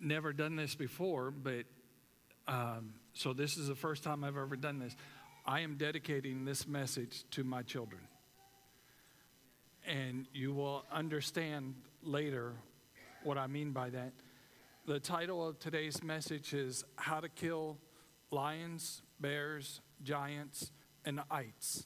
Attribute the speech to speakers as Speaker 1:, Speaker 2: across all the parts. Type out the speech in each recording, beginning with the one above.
Speaker 1: never done this before, but so this is the first time I've ever done this. I am dedicating this message to my children. And you will understand later what I mean by that. The title of today's message is How to Kill Lions, Bears, Giants, and Ites.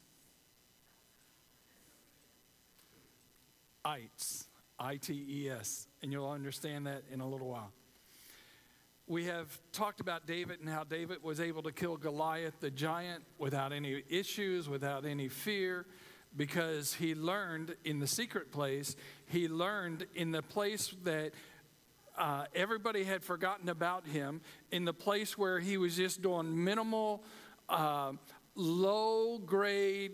Speaker 1: Ites, I-T-E-S, and you'll understand that in a little while. We have talked about David and how David was able to kill Goliath, the giant, without any issues, without any fear, because he learned in the secret place, he learned in the place that everybody had forgotten about him, in the place where he was just doing minimal, low-grade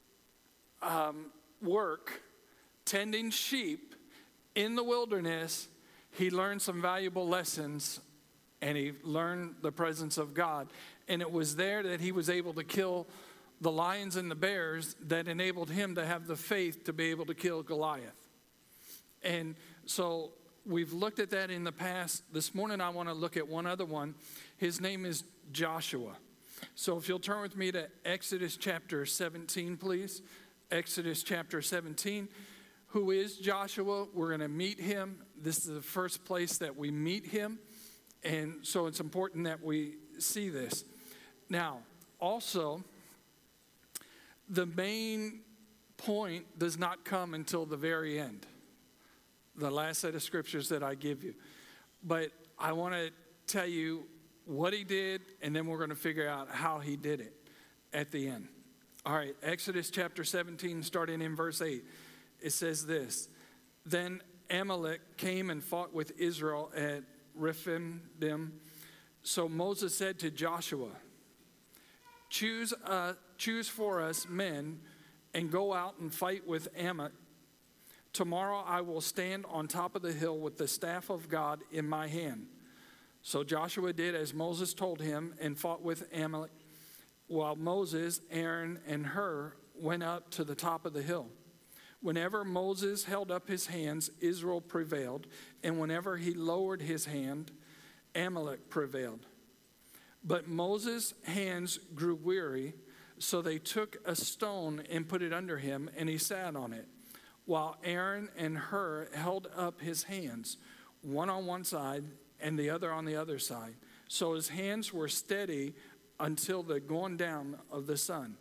Speaker 1: work, tending sheep in the wilderness. He learned some valuable lessons, and he learned the presence of God. And it was there that he was able to kill the lions and the bears that enabled him to have the faith to be able to kill Goliath. And so we've looked at that in the past. This morning I want to look at one other one. His name is Joshua. So if you'll turn with me to Exodus chapter 17, please. Exodus chapter 17. Who is Joshua? We're going to meet him. This is the first place that we meet him. And so it's important that we see this. Now, also, the main point does not come until the very end, the last set of scriptures that I give you. But I want to tell you what he did, and then we're going to figure out how he did it at the end. All right, Exodus chapter 17, starting in verse 8. It says this: Then Amalek came and fought with Israel at Rephidim. So Moses said to Joshua, choose for us men and go out and fight with Amalek. Tomorrow I will stand on top of the hill with the staff of God in my hand. So Joshua did as Moses told him and fought with Amalek, while Moses, Aaron, and Hur went up to the top of the hill. Whenever Moses held up his hands, Israel prevailed, and whenever he lowered his hand, Amalek prevailed. But Moses' hands grew weary, so they took a stone and put it under him, and he sat on it, while Aaron and Hur held up his hands, one on one side and the other on the other side. So his hands were steady until the going down of the sun.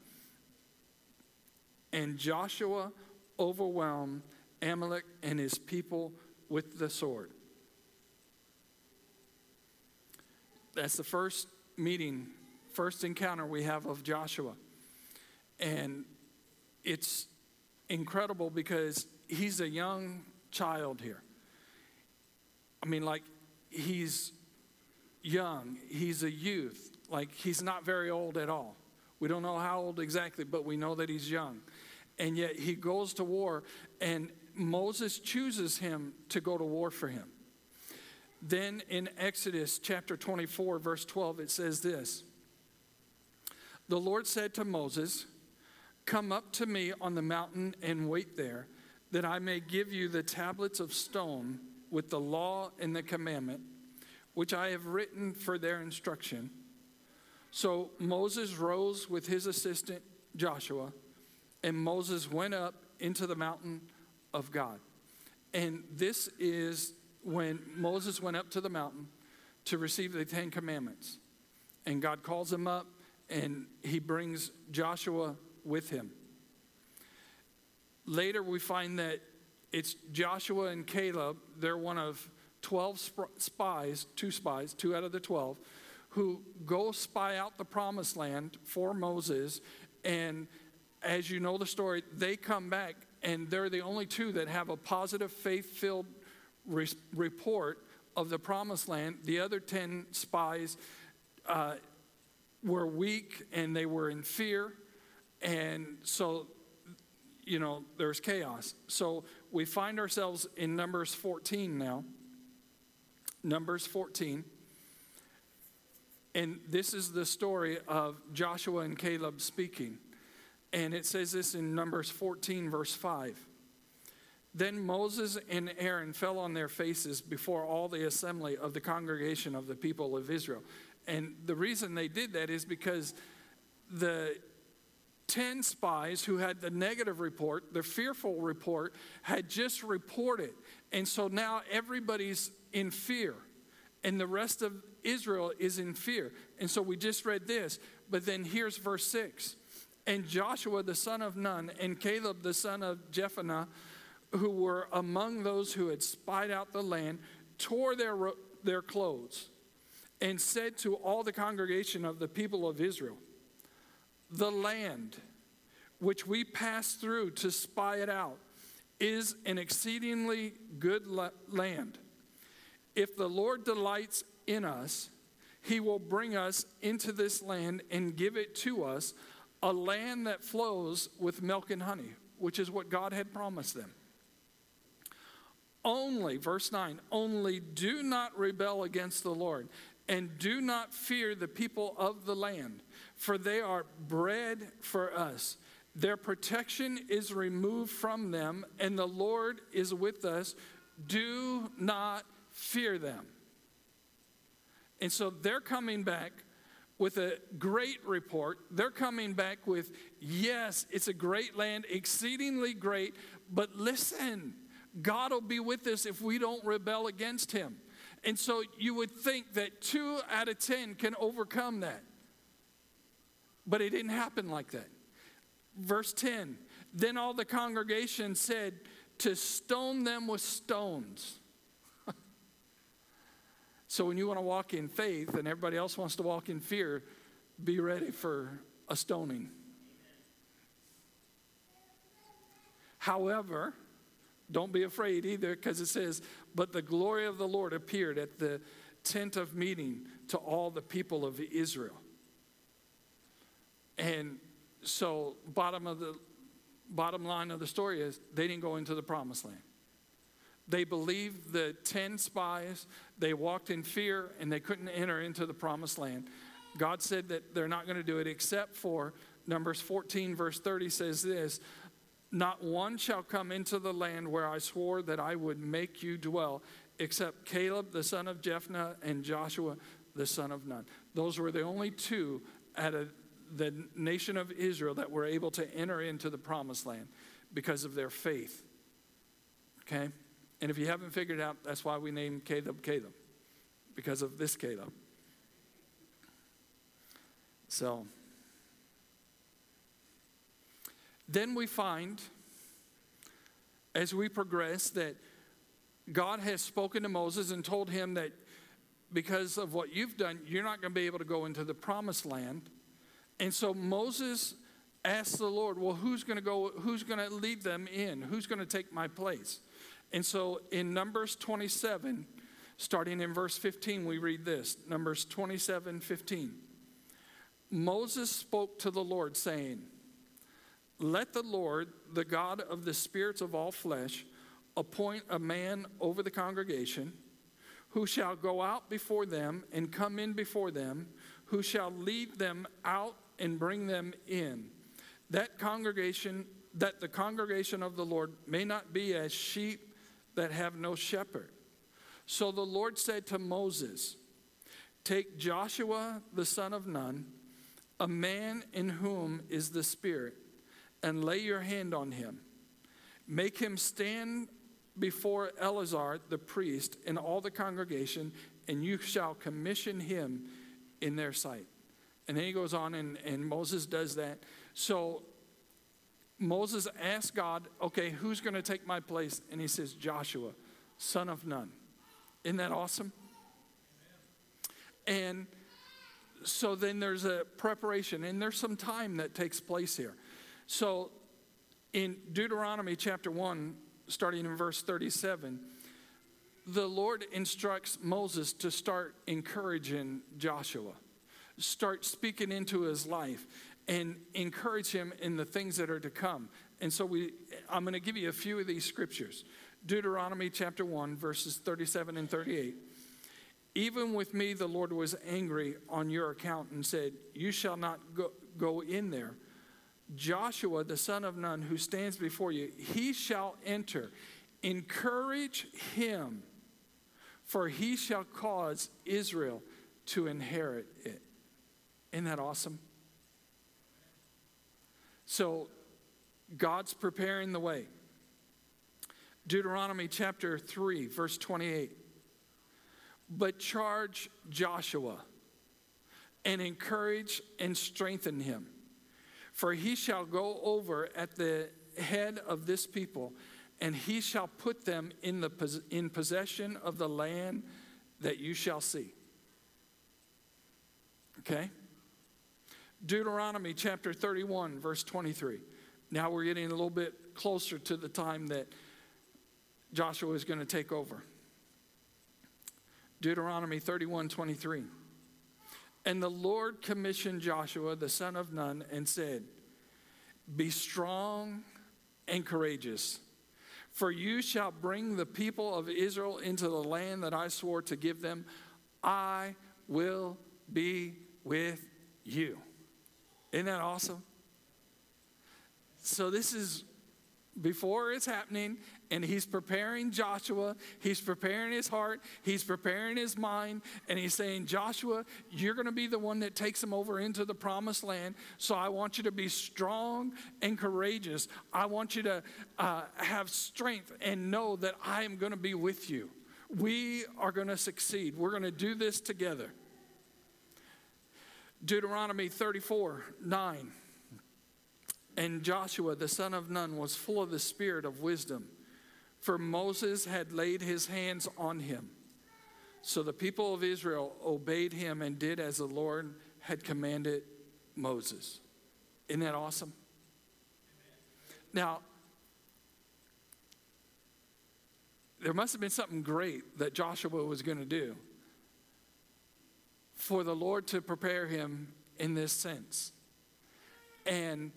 Speaker 1: And Joshua overwhelmed Amalek and his people with the sword. That's the first meeting, first encounter we have of Joshua. And it's incredible because he's a young child here. I mean, like, he's young. He's a youth. Like, he's not very old at all. We don't know how old exactly, but we know that he's young. And yet he goes to war, and Moses chooses him to go to war for him. Then in Exodus chapter 24, verse 12, it says this: The Lord said to Moses, come up to me on the mountain and wait there, that I may give you the tablets of stone with the law and the commandment, which I have written for their instruction. So Moses rose with his assistant Joshua, and Moses went up into the mountain of God. And this is when Moses went up to the mountain to receive the 10 Commandments. And God calls him up, and he brings Joshua with him. Later we find that it's Joshua and Caleb. They're one of 12 spies, two out of the 12, who go spy out the promised land for Moses. And as you know the story, they come back, and they're the only two that have a positive, faith-filled report of the promised land. The other 10 spies were weak, and they were in fear. And so, there's chaos. So we find ourselves in Numbers 14 now. Numbers 14. And this is the story of Joshua and Caleb speaking. And it says this in Numbers 14, verse 5. Then Moses and Aaron fell on their faces before all the assembly of the congregation of the people of Israel. And the reason they did that is because the 10 spies who had the negative report, the fearful report, had just reported. And so now everybody's in fear. And the rest of Israel is in fear. And so we just read this. But then here's verse 6. And Joshua the son of Nun and Caleb the son of Jephunneh, who were among those who had spied out the land, tore their clothes and said to all the congregation of the people of Israel, the land which we passed through to spy it out is an exceedingly good land. If the Lord delights in us, he will bring us into this land and give it to us, a land that flows with milk and honey, which is what God had promised them. Only, verse 9, only do not rebel against the Lord, and do not fear the people of the land, for they are bread for us. Their protection is removed from them, and the Lord is with us. Do not fear them. And so they're coming back with a great report. They're coming back with, yes, it's a great land, exceedingly great, but listen, God will be with us if we don't rebel against him. And so you would think that 2 out of 10 can overcome that. But it didn't happen like that. Verse 10, then all the congregation said to stone them with stones. So when you want to walk in faith and everybody else wants to walk in fear, be ready for a stoning. However, don't be afraid either, because it says, but the glory of the Lord appeared at the tent of meeting to all the people of Israel. And so bottom line of the story is they didn't go into the promised land. They believed the 10 spies. They walked in fear, and they couldn't enter into the promised land. God said that they're not going to do it, except for Numbers 14, verse 30 says this, not one shall come into the land where I swore that I would make you dwell, except Caleb the son of Jephunneh and Joshua the son of Nun. Those were the only 2 out of the nation of Israel that were able to enter into the promised land because of their faith. Okay? And if you haven't figured out, that's why we named Caleb Caleb, because of this Caleb. So, then we find, as we progress, that God has spoken to Moses and told him that because of what you've done, you're not going to be able to go into the promised land. And so Moses asked the Lord, well, who's going to go? Who's going to lead them in? Who's going to take my place? And so in Numbers 27, starting in verse 15, we read this. Numbers 27:15. Moses spoke to the Lord, saying, let the Lord, the God of the spirits of all flesh, appoint a man over the congregation, who shall go out before them and come in before them, who shall lead them out and bring them in. That the congregation of the Lord may not be as sheep that have no shepherd. So the Lord said to Moses, take Joshua the son of Nun, a man in whom is the Spirit, and lay your hand on him. Make him stand before Eleazar the priest and all the congregation, and you shall commission him in their sight. And then he goes on, and Moses does that. So Moses asked God, okay, who's going to take my place? And he says, Joshua, son of Nun. Isn't that awesome? And so then there's a preparation, and there's some time that takes place here. So in Deuteronomy chapter 1, starting in verse 37, the Lord instructs Moses to start encouraging Joshua, start speaking into his life, and encourage him in the things that are to come. And so I'm going to give you a few of these scriptures. Deuteronomy chapter 1, verses 37 and 38. Even with me the Lord was angry on your account and said, you shall not go in there. Joshua, the son of Nun, who stands before you, he shall enter, Encourage him, for he shall cause Israel to inherit it. Isn't that awesome? So God's preparing the way. Deuteronomy chapter 3, verse 28. But charge Joshua and encourage and strengthen him, for he shall go over at the head of this people, and he shall put them in possession of the land that you shall see. Okay? Deuteronomy chapter 31, verse 23. Now we're getting a little bit closer to the time that Joshua is going to take over. Deuteronomy 31, 23. And the Lord commissioned Joshua, the son of Nun, and said, be strong and courageous, for you shall bring the people of Israel into the land that I swore to give them. I will be with you. Isn't that awesome? So this is before it's happening, and he's preparing Joshua. He's preparing his heart. He's preparing his mind. And he's saying, Joshua, you're going to be the one that takes them over into the promised land. So I want you to be strong and courageous. I want you to have strength and know that I am going to be with you. We are going to succeed. We're going to do this together. Deuteronomy 34, 9. And Joshua, the son of Nun, was full of the spirit of wisdom, for Moses had laid his hands on him. So the people of Israel obeyed him and did as the Lord had commanded Moses. Isn't that awesome? Now, there must have been something great that Joshua was going to do for the Lord to prepare him in this sense. And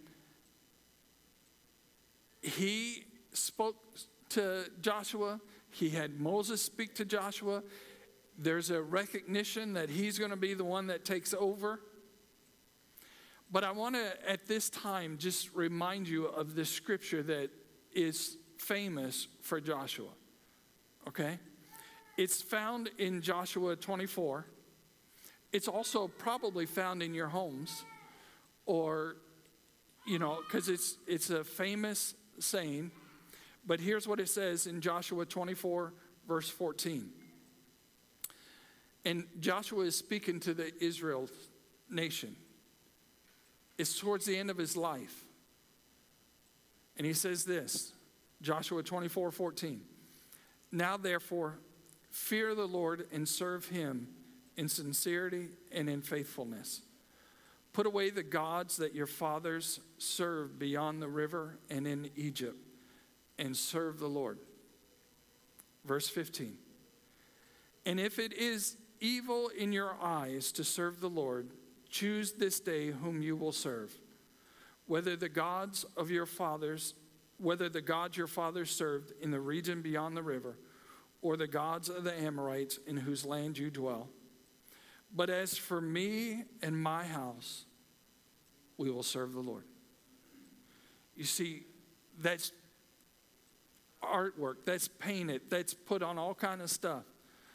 Speaker 1: he spoke to Joshua. He had Moses speak to Joshua. There's a recognition that he's going to be the one that takes over. But I want to, at this time, just remind you of the scripture that is famous for Joshua. Okay? It's found in Joshua 24. It's also probably found in your homes, or, because it's a famous saying. But here's what it says in Joshua 24, verse 14. And Joshua is speaking to the Israel nation. It's towards the end of his life. And he says this, Joshua 24, 14. Now therefore, fear the Lord and serve him in sincerity and in faithfulness. Put away the gods that your fathers served beyond the river and in Egypt, and serve the Lord. Verse 15. And if it is evil in your eyes to serve the Lord, choose this day whom you will serve, whether the gods your fathers served in the region beyond the river, or the gods of the Amorites in whose land you dwell. But as for me and my house, we will serve the Lord. You see, that's artwork, that's painted, that's put on all kind of stuff.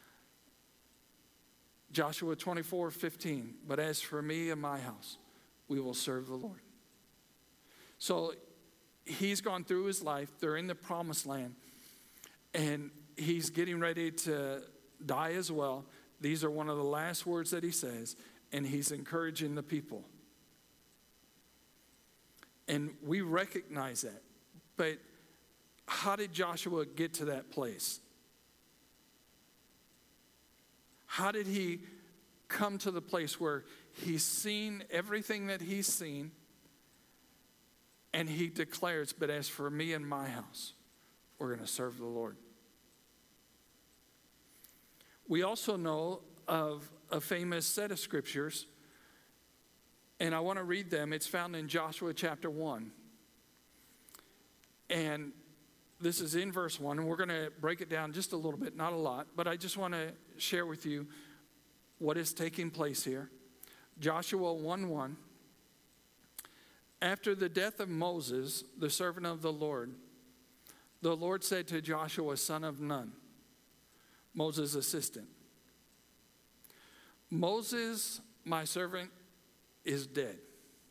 Speaker 1: Joshua 24, 15. But as for me and my house, we will serve the Lord. So he's gone through his life. They're in the promised land. And he's getting ready to die as well. These are one of the last words that he says, and he's encouraging the people. And we recognize that. But how did Joshua get to that place? How did he come to the place where he's seen everything that he's seen, and he declares, but as for me and my house, we're going to serve the Lord? We also know of a famous set of scriptures, and I want to read them. It's found in Joshua chapter 1. And this is in verse 1, and we're going to break it down just a little bit, not a lot, but I just want to share with you what is taking place here. Joshua 1:1. After the death of Moses, the servant of the Lord, the Lord said to Joshua, son of Nun, Moses' assistant, Moses, my servant, is dead.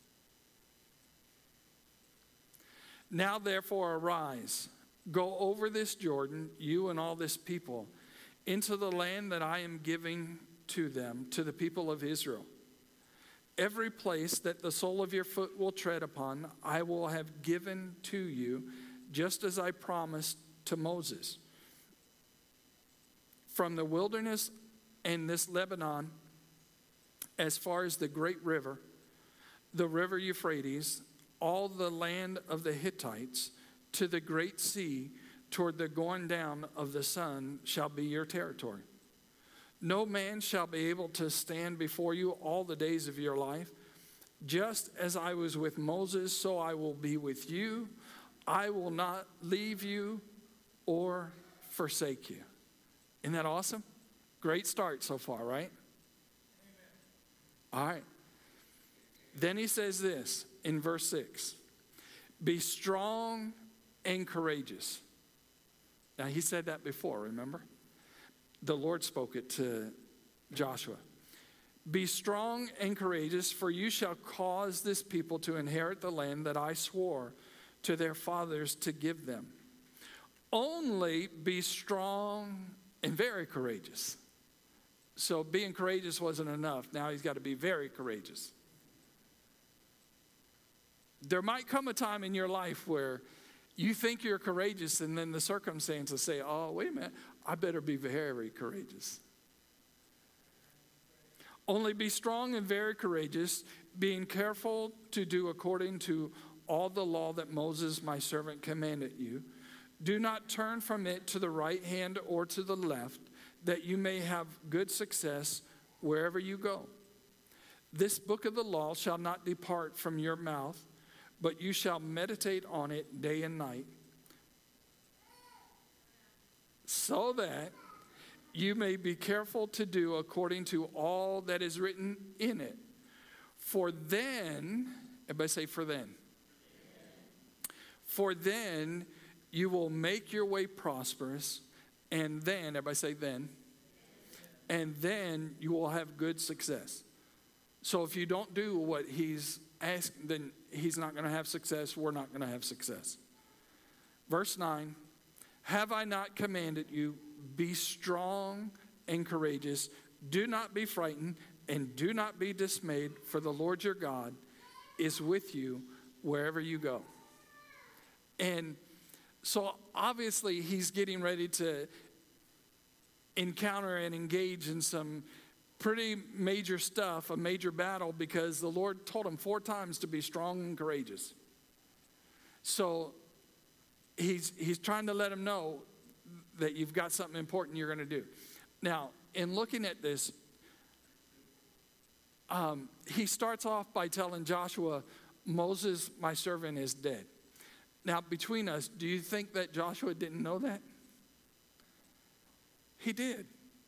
Speaker 1: Now therefore arise, go over this Jordan, you and all this people, into the land that I am giving to them, to the people of Israel. Every place that the sole of your foot will tread upon, I will have given to you, just as I promised to Moses. From the wilderness and this Lebanon, as far as the great river, the river Euphrates, all the land of the Hittites, to the great sea, toward the going down of the sun, shall be your territory. No man shall be able to stand before you all the days of your life. Just as I was with Moses, so I will be with you. I will not leave you or forsake you. Isn't that awesome? Great start so far, right? All right. Then he says this in verse 6. Be strong and courageous. Now, he said that before, remember? The Lord spoke it to Joshua. Be strong and courageous, for you shall cause this people to inherit the land that I swore to their fathers to give them. Only be strong and very courageous. So being courageous wasn't enough. Now he's got to be very courageous. There might come a time in your life where you think you're courageous, and then the circumstances say, oh, wait a minute, I better be very courageous. Only be strong and very courageous, being careful to do according to all the law that Moses, my servant, commanded you. Do not turn from it to the right hand or to the left, that you may have good success wherever you go. This book of the law shall not depart from your mouth, but you shall meditate on it day and night, so that you may be careful to do according to all that is written in it. For then, everybody say for then. For then you will make your way prosperous, and then, everybody say then, and then you will have good success. So if you don't do what he's asking, then he's not going to have success. We're not going to have success. Verse 9, have I not commanded you, be strong and courageous. Do not be frightened and do not be dismayed, for the Lord your God is with you wherever you go. And so obviously he's getting ready to encounter and engage in some pretty major stuff, a major battle, because the Lord told him 4 times to be strong and courageous. So he's trying to let him know that you've got something important you're going to do. Now, in looking at this, he starts off by telling Joshua, Moses, my servant, is dead. Now, between us, do you think that Joshua didn't know that? He did.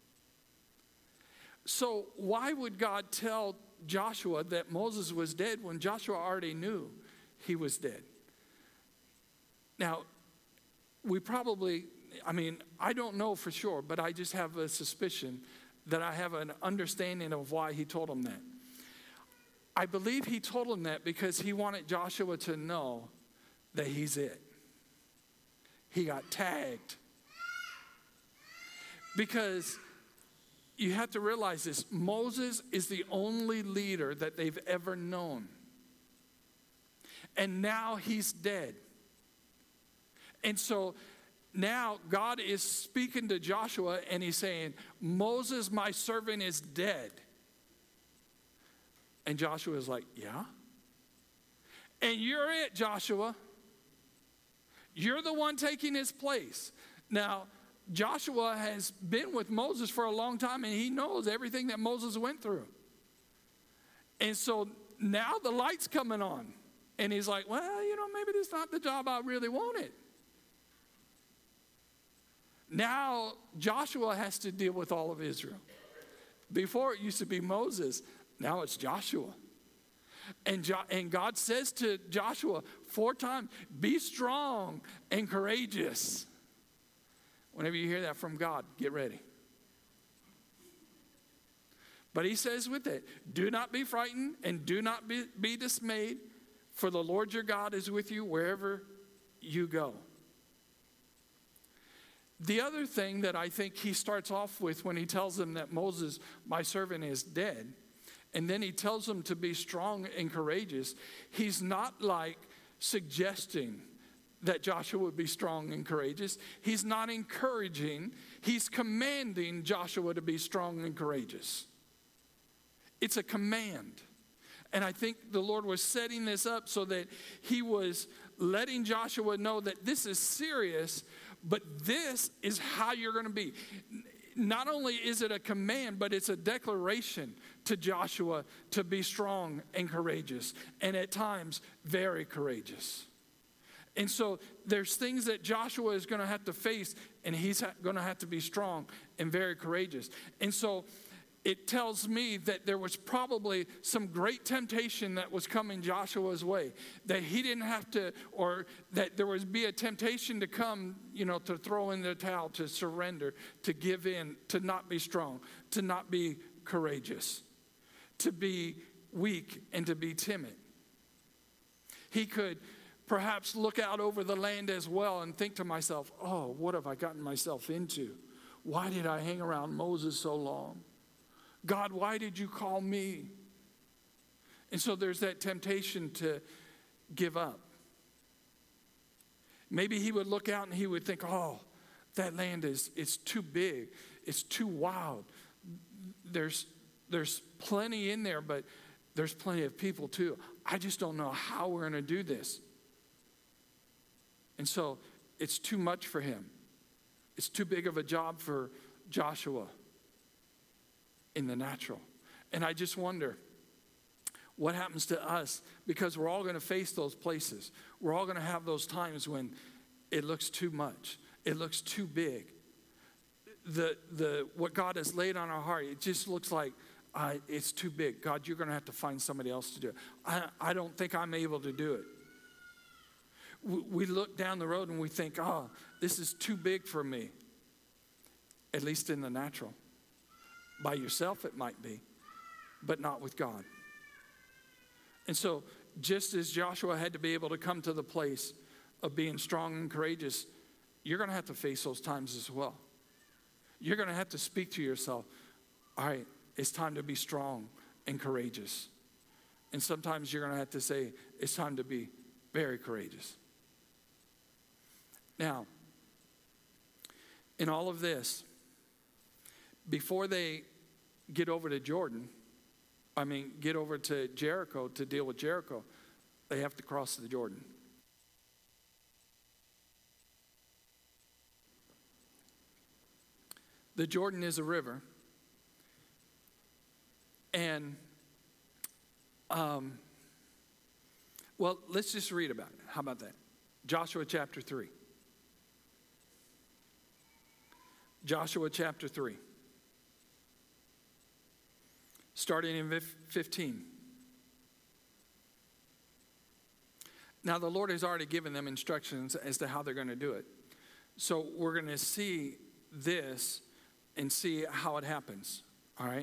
Speaker 1: So why would God tell Joshua that Moses was dead when Joshua already knew he was dead? Now, I don't know for sure, but I just have a suspicion that I have an understanding of why he told him that. I believe he told him that because he wanted Joshua to know that he's it. He got tagged. Because you have to realize this, Moses is the only leader that they've ever known. And now he's dead. And so now God is speaking to Joshua and he's saying, Moses, my servant, is dead. And Joshua is like, yeah? And you're it, Joshua. You're the one taking his place. Now, Joshua has been with Moses for a long time, and he knows everything that Moses went through. And so now the light's coming on. And he's like, well, maybe this is not the job I really wanted. Now Joshua has to deal with all of Israel. Before it used to be Moses. Now it's Joshua. And God says to Joshua 4 times, be strong and courageous. Whenever you hear that from God, get ready. But he says with it, do not be frightened and do not be dismayed, for the Lord your God is with you wherever you go. The other thing that I think he starts off with when he tells them that Moses, my servant, is dead, and then he tells them to be strong and courageous, he's not like suggesting that Joshua would be strong and courageous. He's not encouraging. He's commanding Joshua to be strong and courageous. It's a command. And I think the Lord was setting this up so that he was letting Joshua know that this is serious, but this is how you're going to be. Not only is it a command, but it's a declaration to Joshua to be strong and courageous, and at times very courageous. And so there's things that Joshua is going to have to face, and he's going to have to be strong and very courageous. And so it tells me that there was probably some great temptation that was coming Joshua's way, that he didn't have to, or that there would be a temptation to come, to throw in the towel, to surrender, to give in, to not be strong, to not be courageous, to be weak and to be timid. He could perhaps look out over the land as well and think to myself, oh, what have I gotten myself into? Why did I hang around Moses so long? God, why did you call me? And so there's that temptation to give up. Maybe he would look out and he would think, oh, that land it's too big. It's too wild. There's plenty in there, but there's plenty of people too. I just don't know how we're going to do this. And so it's too much for him. It's too big of a job for Joshua in the natural. And I just wonder what happens to us, because we're all going to face those places. We're all going to have those times when it looks too much. It looks too big. What God has laid on our heart, it just looks like it's too big. God, you're going to have to find somebody else to do it. I don't think I'm able to do it. We look down the road and we think, oh, this is too big for me. At least in the natural. By yourself it might be, but not with God. And so just as Joshua had to be able to come to the place of being strong and courageous, you're going to have to face those times as well. You're going to have to speak to yourself, all right, it's time to be strong and courageous. And sometimes you're going to have to say, it's time to be very courageous. Now, in all of this, before they get over to get over to Jericho to deal with Jericho, they have to cross the Jordan. The Jordan is a river. And, let's just read about it. How about that? Joshua chapter 3. Joshua chapter 3. Starting in 15. Now the Lord has already given them instructions as to how they're going to do it. So we're going to see this and see how it happens. All right?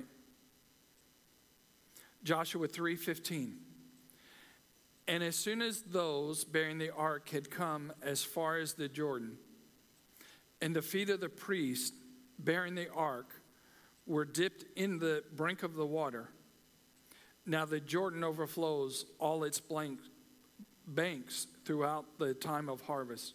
Speaker 1: Joshua 3:15. And as soon as those bearing the ark had come as far as the Jordan, and the feet of the priest bearing the ark were dipped in the brink of the water. Now the Jordan overflows all its banks throughout the time of harvest.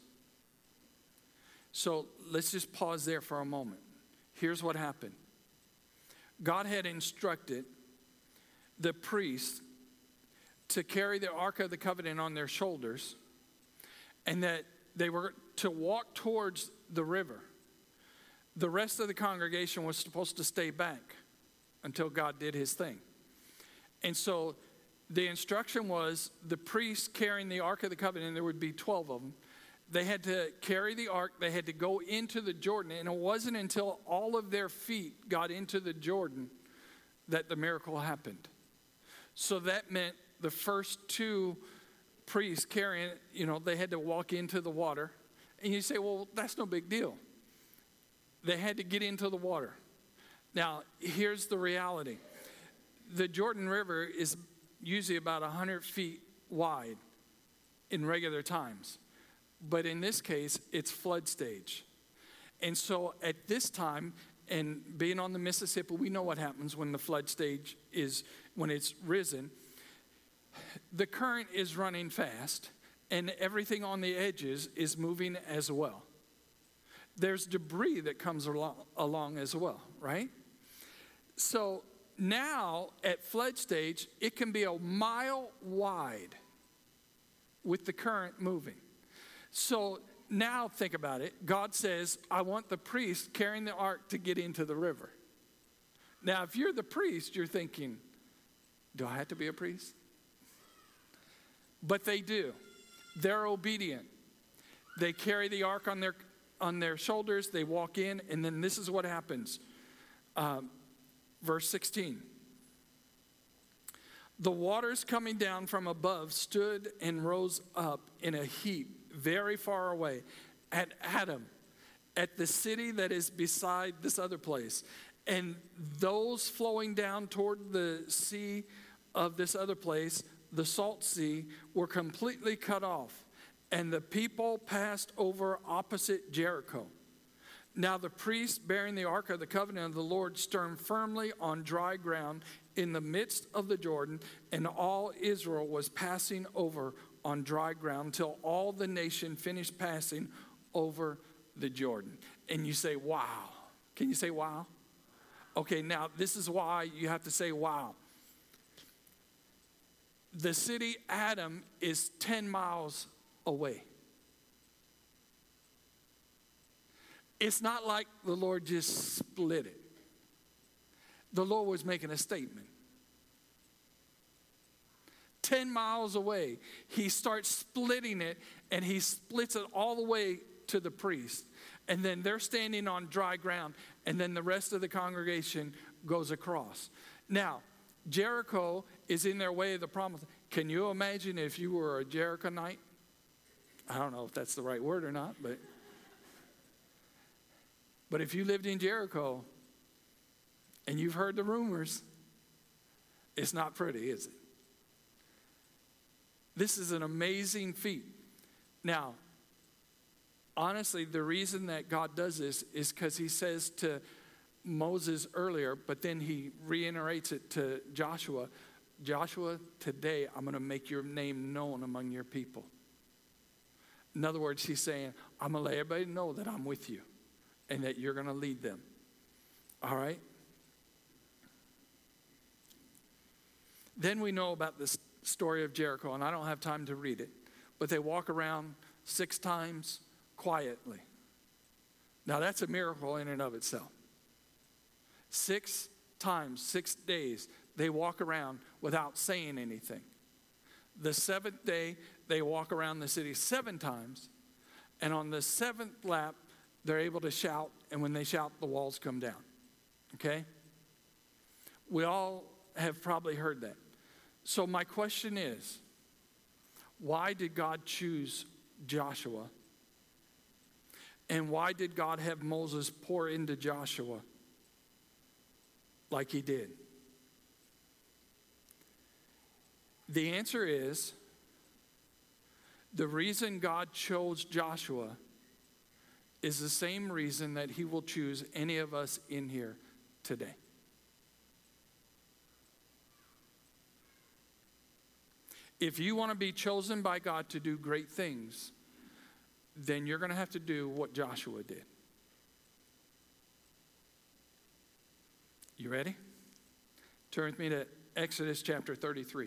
Speaker 1: So let's just pause there for a moment. Here's what happened. God had instructed the priests to carry the Ark of the Covenant on their shoulders, and that they were to walk towards the river. The rest of the congregation was supposed to stay back until God did his thing. And so the instruction was the priests carrying the Ark of the Covenant, and there would be 12 of them. They had to carry the ark. They had to go into the Jordan. And it wasn't until all of their feet got into the Jordan that the miracle happened. So that meant the first two priests carrying it, they had to walk into the water. And you say, well, that's no big deal. They had to get into the water. Now, here's the reality. The Jordan River is usually about 100 feet wide in regular times. But in this case, it's flood stage. And so at this time, and being on the Mississippi, we know what happens when the flood stage is, when it's risen. The current is running fast, and everything on the edges is moving as well. There's debris that comes along as well, right? So now at flood stage, it can be a mile wide with the current moving. So now think about it. God says, I want the priest carrying the ark to get into the river. Now, if you're the priest, you're thinking, do I have to be a priest? But they do. They're obedient. They carry the ark on their shoulders. They walk in, and then this is what happens. Verse 16. The waters coming down from above stood and rose up in a heap very far away at Adam, at the city that is beside this other place. And those flowing down toward the sea of this other place, the salt sea, were completely cut off. And the people passed over opposite Jericho. Now the priest bearing the ark of the covenant of the Lord stood firmly on dry ground in the midst of the Jordan, and all Israel was passing over on dry ground till all the nation finished passing over the Jordan. And you say, wow. Can you say wow? Okay, now this is why you have to say wow. The city Adam is 10 miles away. It's not like the Lord just split it. The Lord was making a statement. 10 miles away, he starts splitting it, and he splits it all the way to the priest. And then they're standing on dry ground, and then the rest of the congregation goes across. Now, Jericho is in their way of the promise. Can you imagine if you were a Jerichoite? I don't know if that's the right word or not, but if you lived in Jericho and you've heard the rumors, it's not pretty, is it? This is an amazing feat. Now, honestly, the reason that God does this is because he says to Moses earlier, but then he reiterates it to Joshua. Joshua, today I'm going to make your name known among your people. In other words, he's saying, I'm going to let everybody know that I'm with you and that you're going to lead them. All right? Then we know about this story of Jericho, and I don't have time to read it, but they walk around 6 times quietly. Now that's a miracle in and of itself. 6 times, 6 days, they walk around without saying anything. The 7th day, they walk around the city 7 times, and on the 7th lap, they're able to shout, and when they shout, the walls come down. Okay? We all have probably heard that. So my question is, why did God choose Joshua? And why did God have Moses pour into Joshua like he did? The answer is, the reason God chose Joshua is the same reason that he will choose any of us in here today. If you want to be chosen by God to do great things, then you're going to have to do what Joshua did. You ready? Turn with me to Exodus chapter 33.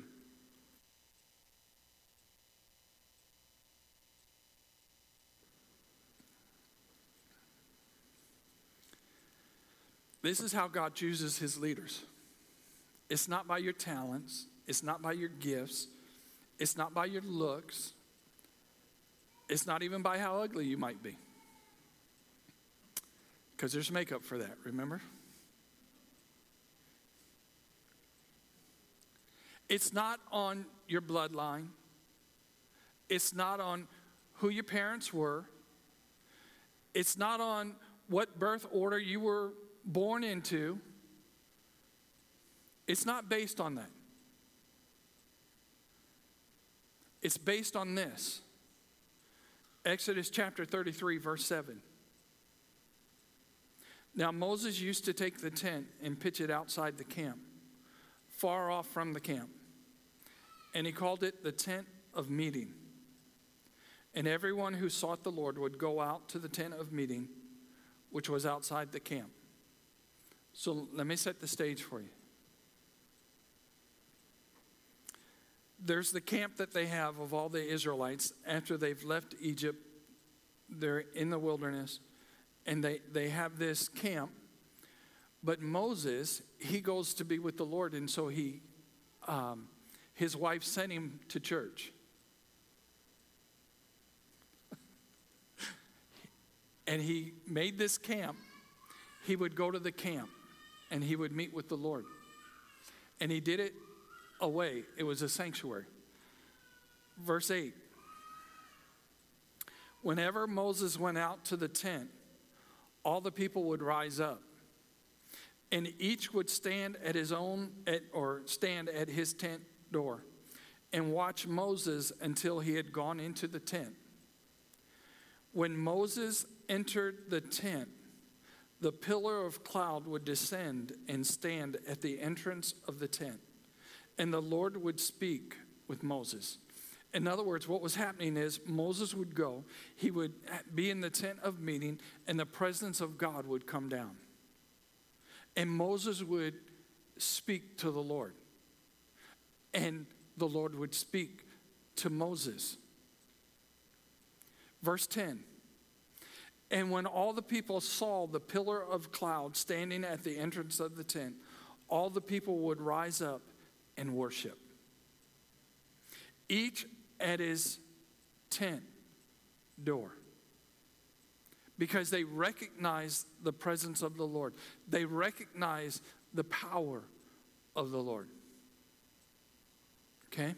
Speaker 1: This is how God chooses his leaders. It's not by your talents. It's not by your gifts. It's not by your looks. It's not even by how ugly you might be. Because there's makeup for that, remember? It's not on your bloodline. It's not on who your parents were. It's not on what birth order you were born into. It's not based on that. It's based on this. Exodus chapter 33, verse 7. Now Moses used to take the tent and pitch it outside the camp, far off from the camp. And he called it the tent of meeting. And everyone who sought the Lord would go out to the tent of meeting, which was outside the camp. So let me set the stage for you. There's the camp that they have of all the Israelites after they've left Egypt. They're in the wilderness, and they have this camp. But Moses, he goes to be with the Lord, and so his wife sent him to church. And he made this camp. He would go to the camp, and he would meet with the Lord. And he did it away. It was a sanctuary. Verse 8. Whenever Moses went out to the tent, all the people would rise up, and each would stand at his tent door and watch Moses until he had gone into the tent. When Moses entered the tent, the pillar of cloud would descend and stand at the entrance of the tent, and the Lord would speak with Moses. In other words, what was happening is Moses would go, he would be in the tent of meeting, and the presence of God would come down. And Moses would speak to the Lord, and the Lord would speak to Moses. Verse 10. And when all the people saw the pillar of cloud standing at the entrance of the tent, all the people would rise up and worship, each at his tent door, because they recognized the presence of the Lord. They recognized the power of the Lord. Okay?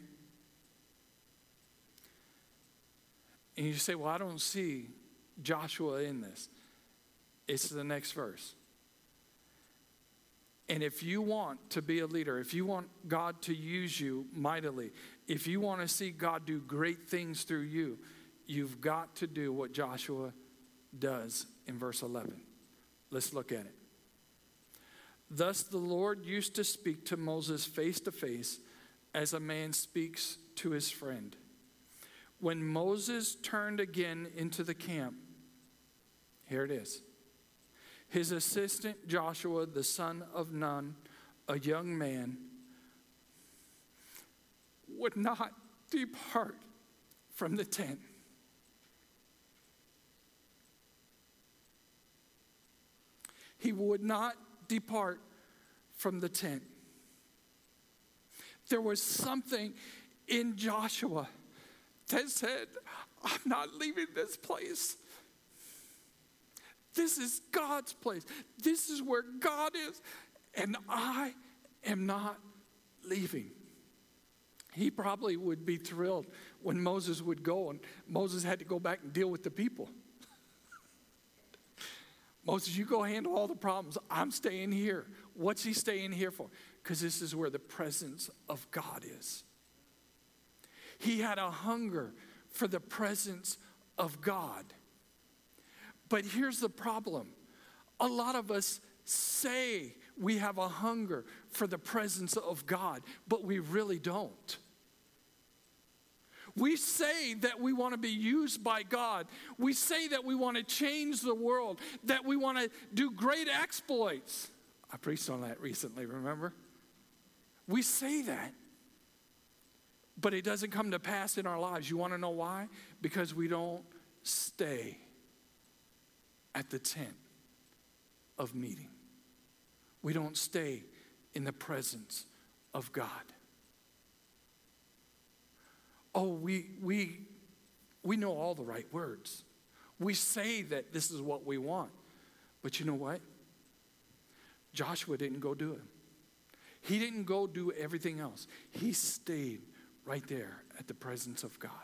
Speaker 1: And you say, well, I don't see Joshua in this. It's the next verse. And if you want to be a leader, if you want God to use you mightily, if you want to see God do great things through you, you've got to do what Joshua does in verse 11. Let's look at it. Thus the Lord used to speak to Moses face to face as a man speaks to his friend. When Moses turned again into the camp, here it is. His assistant Joshua, the son of Nun, a young man, would not depart from the tent. He would not depart from the tent. There was something in Joshua that said, I'm not leaving this place. This is God's place. This is where God is, and I am not leaving. He probably would be thrilled when Moses would go, and Moses had to go back and deal with the people. Moses, you go handle all the problems. I'm staying here. What's he staying here for? Because this is where the presence of God is. He had a hunger for the presence of God. But here's the problem. A lot of us say we have a hunger for the presence of God, but we really don't. We say that we want to be used by God. We say that we want to change the world, that we want to do great exploits. I preached on that recently, remember? We say that, but it doesn't come to pass in our lives. You want to know why? Because we don't stay at the tent of meeting. We don't stay in the presence of God. Oh, we know all the right words. We say that this is what we want. But you know what? Joshua didn't go do it. He didn't go do everything else. He stayed right there at the presence of God.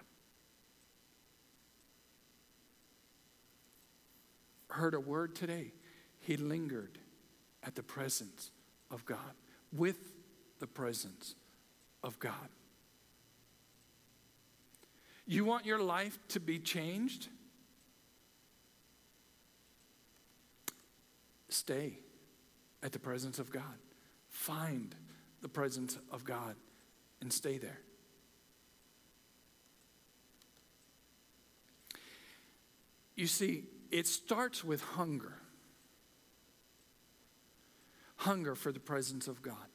Speaker 1: Heard a word today. He lingered at the presence of God, with the presence of God. You want your life to be changed? Stay at the presence of God. Find the presence of God and stay there. You see, it starts with hunger. Hunger for the presence of God.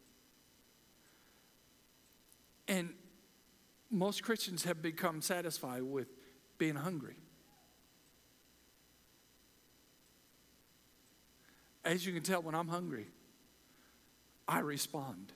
Speaker 1: And most Christians have become satisfied with being hungry. As you can tell, when I'm hungry, I respond.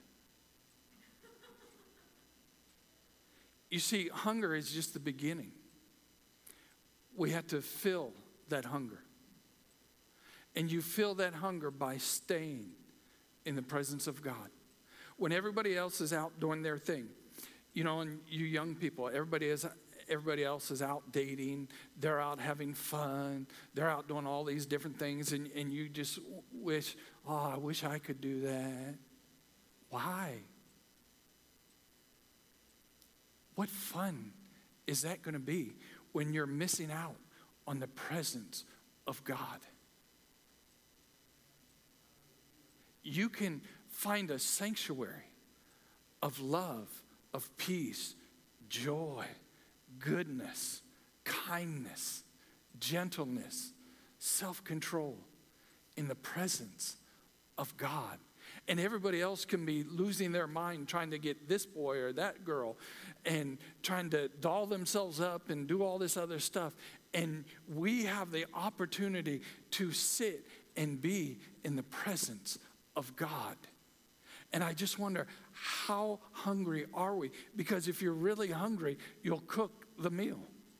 Speaker 1: You see, hunger is just the beginning. We have to fill that hunger. And you fill that hunger by staying in the presence of God. When everybody else is out doing their thing, you know, and you young people, everybody else is out dating, they're out having fun, they're out doing all these different things, and you just wish, I wish I could do that. Why? What fun is that going to be when you're missing out on the presence of God? You can find a sanctuary of love, of peace, joy, goodness, kindness, gentleness, self-control in the presence of God. And everybody else can be losing their mind trying to get this boy or that girl and trying to doll themselves up and do all this other stuff. And we have the opportunity to sit and be in the presence of God. And I just wonder, how hungry are we? Because if you're really hungry, you'll cook the meal.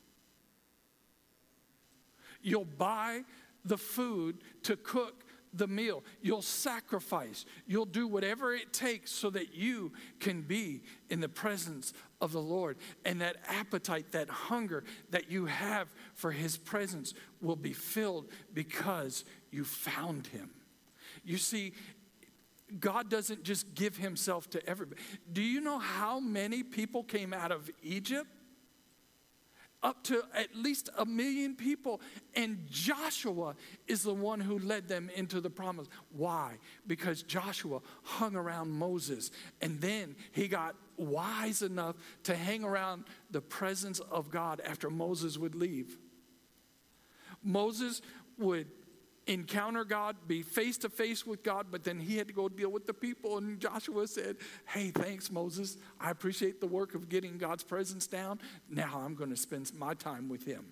Speaker 1: You'll buy the food to cook the meal. You'll sacrifice. You'll do whatever it takes so that you can be in the presence of the Lord. And that appetite, that hunger that you have for his presence will be filled because you found him. You see, God doesn't just give himself to everybody. Do you know how many people came out of Egypt? Up to at least 1 million people. And Joshua is the one who led them into the promise. Why? Because Joshua hung around Moses. And then he got wise enough to hang around the presence of God after Moses would leave. Moses would encounter God, be face to face with God, but then he had to go deal with the people. And Joshua said, hey, thanks, Moses. I appreciate the work of getting God's presence down. Now I'm going to spend my time with him.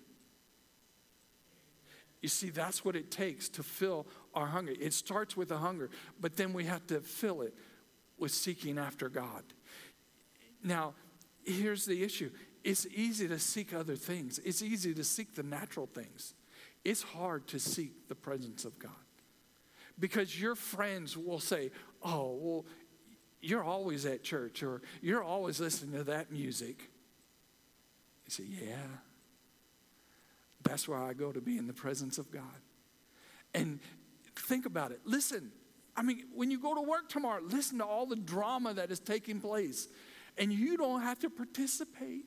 Speaker 1: You see, that's what it takes to fill our hunger. It starts with a hunger, but then we have to fill it with seeking after God. Now, here's the issue. It's easy to seek other things. It's easy to seek the natural things. It's hard to seek the presence of God because your friends will say, oh, well, you're always at church or you're always listening to that music. You say, yeah, that's where I go to be in the presence of God. And think about it. Listen, I mean, when you go to work tomorrow, listen to all the drama that is taking place and you don't have to participate.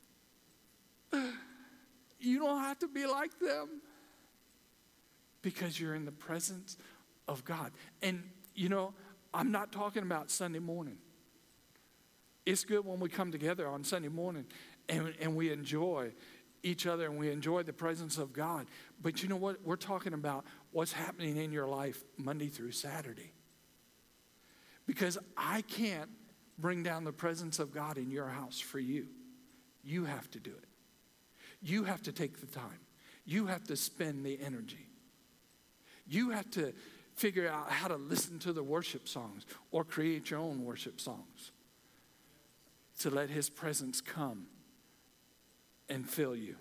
Speaker 1: You don't have to be like them. Because you're in the presence of God. And, you know, I'm not talking about Sunday morning. It's good when we come together on Sunday morning and we enjoy each other and we enjoy the presence of God. But you know what? We're talking about what's happening in your life Monday through Saturday. Because I can't bring down the presence of God in your house for you. You have to do it. You have to take the time. You have to spend the energy. You have to figure out how to listen to the worship songs or create your own worship songs to let his presence come and fill you.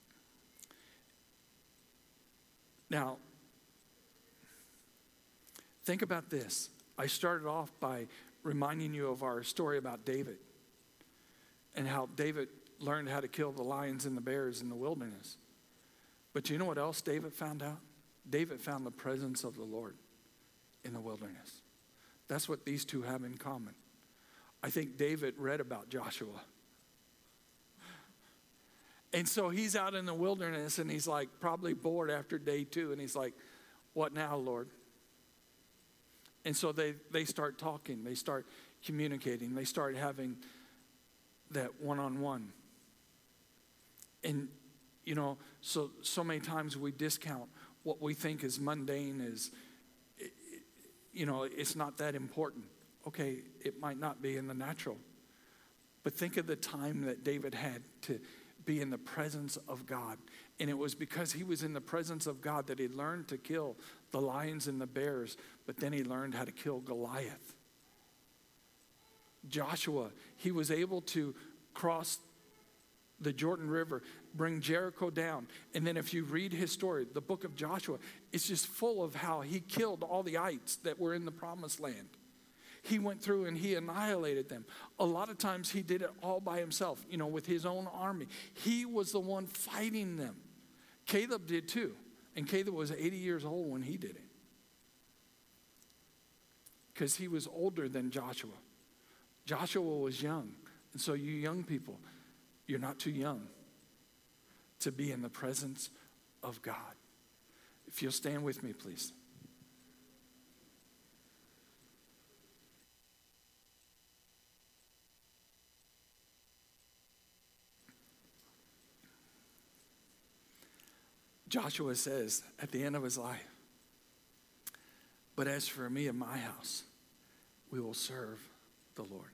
Speaker 1: Now, Think about this. I started off by reminding you of our story about David and how David learned how to kill the lions and the bears in the wilderness. But you know what else David found out? David found the presence of the Lord in the wilderness. That's what these two have in common. I think David read about Joshua. And so he's out in the wilderness and he's like probably bored after day 2. And he's like, what now, Lord? And so they start talking. They start communicating. They start having that one-on-one. And, you know, so many times we discount what we think is mundane as, you know, it's not that important. Okay, it might not be in the natural. But think of the time that David had to be in the presence of God. And it was because he was in the presence of God that he learned to kill the lions and the bears, but then he learned how to kill Goliath. Joshua, he was able to cross the Jordan River, bring Jericho down. And then if you read his story, the book of Joshua, it's just full of how he killed all the ites that were in the promised land. He went through and he annihilated them. A lot of times he did it all by himself, you know, with his own army. He was the one fighting them. Caleb did too. And Caleb was 80 years old when he did it. Because he was older than Joshua. Joshua was young. And so you young people, you're not too young to be in the presence of God. If you'll stand with me, please. Joshua says at the end of his life, but as for me and my house, we will serve the Lord.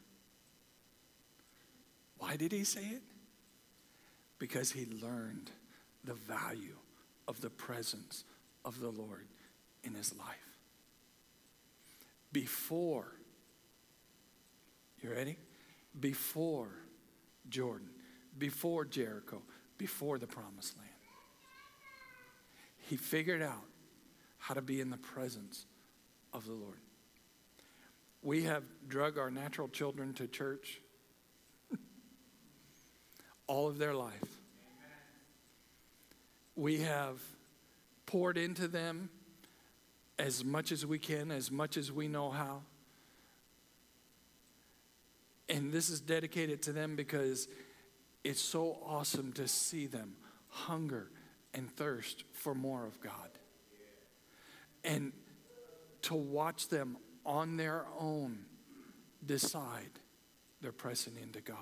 Speaker 1: Why did he say it? Because he learned the value of the presence of the Lord in his life. Before, you ready? Before Jordan, before Jericho, before the promised land. He figured out how to be in the presence of the Lord. We have drug our natural children to church all of their life. We have poured into them as much as we can, as much as we know how. And this is dedicated to them because it's so awesome to see them hunger and thirst for more of God. And to watch them on their own decide they're pressing into God.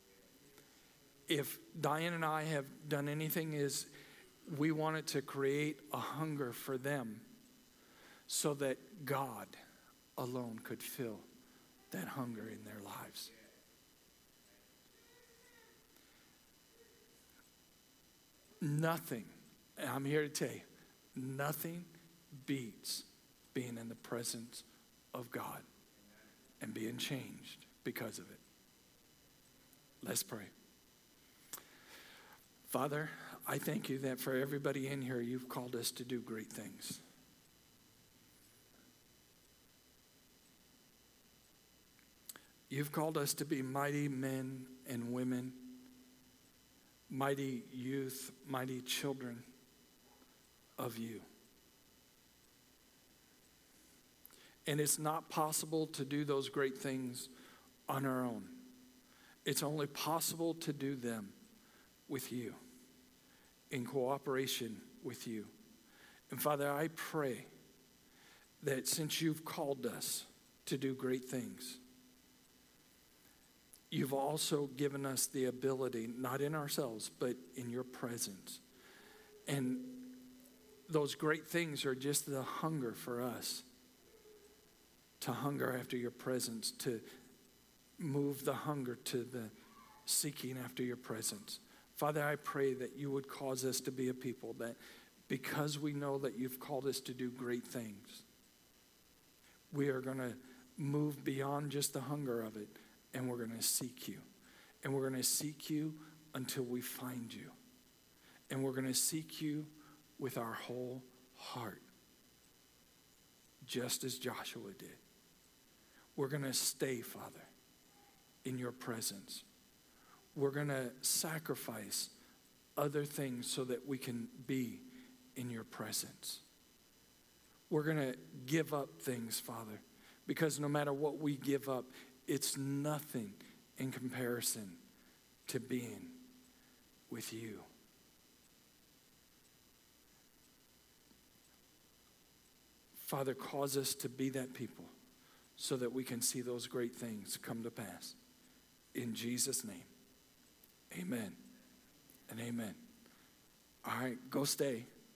Speaker 1: If Diane and I have done anything, is we wanted to create a hunger for them so that God alone could fill that hunger in their lives. Nothing, and I'm here to tell you, nothing beats being in the presence of God and being changed because of it. Let's pray. Father, I thank you that for everybody in here, you've called us to do great things. You've called us to be mighty men and women, mighty youth, mighty children of you. And it's not possible to do those great things on our own. It's only possible to do them with you, in cooperation with you. And Father, I pray that since you've called us to do great things, you've also given us the ability, not in ourselves, but in your presence. And those great things are just the hunger for us to hunger after your presence, to move the hunger to the seeking after your presence. Father, I pray that you would cause us to be a people that, because we know that you've called us to do great things, we are going to move beyond just the hunger of it, and we're going to seek you. And we're going to seek you until we find you. And we're going to seek you with our whole heart. just as Joshua did. We're going to stay, Father, in your presence. We're going to sacrifice other things so that we can be in your presence. We're going to give up things, Father, because no matter what we give up, it's nothing in comparison to being with you. Father, cause us to be that people so that we can see those great things come to pass. In Jesus' name, amen and amen. All right, go stay.